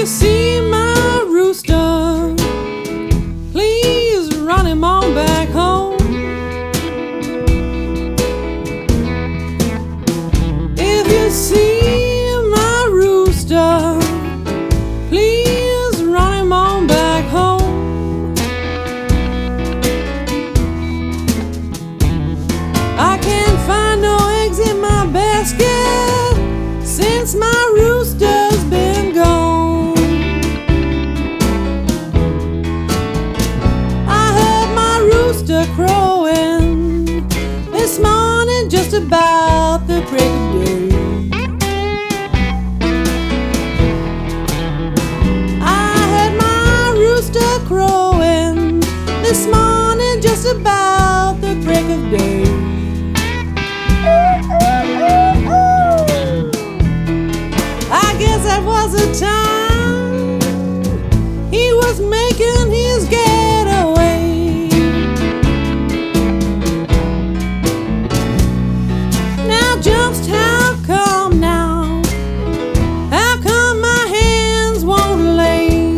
you see my rooster, please run him on back home. If you see my rooster, please run him on back home. I can't find no eggs in my basket since my rooster's been gone. I heard my rooster crowing this morning just about the break of day. I heard my rooster crowing this morning just about the break of day. I guess that was the time he was making his getaway. Now just how come now? How come my hands won't lay?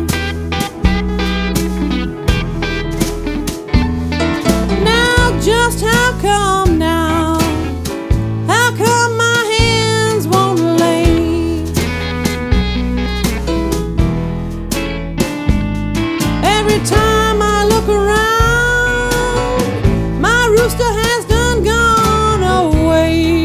Now just how come now? How come my hands won't lay? Every time I look around, my rooster has done gone away.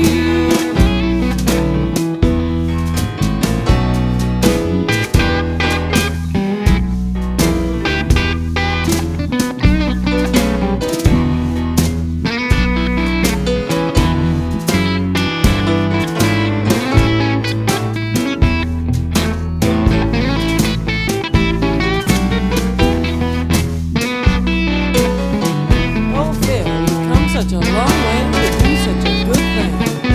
Oh, Phil, you've come such a long way to do such a good thing.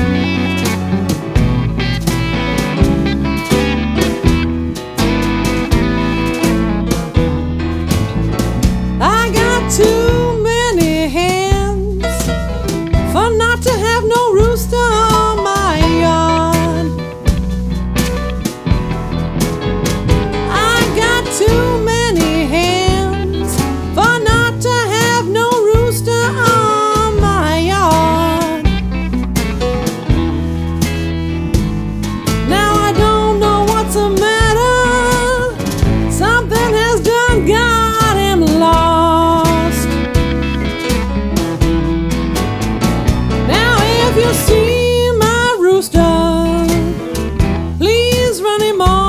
I got too many hands for not to have no rooster on my yard. I got too many hands for not to have no rooster on my yard. Now I don't know what's the matter. Something has done got him lost. Now if you see my rooster, please run him on